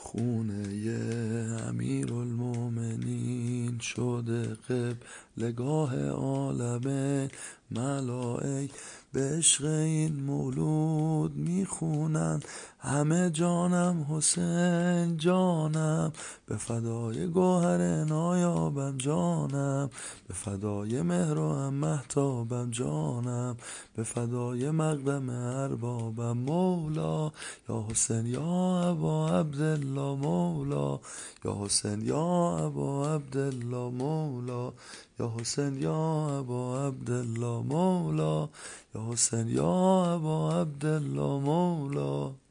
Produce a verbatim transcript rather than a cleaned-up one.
خونه امیرالمومنین شده قبلگاه عالمین. ملائک به عشق این مولود میخونن همه جانم حسین جانم، به فدای گوهر نایابم جانم، به فدای مهر و مهتابم جانم، به فدای مقدم اربابم مولا. یا حسین یا ابا عبدالله مولا، یا حسین یا ابا عبدالله مولا، یا حسین یا ابا عبدالله مولا، یا حسین یا ابا عبدالله مولا.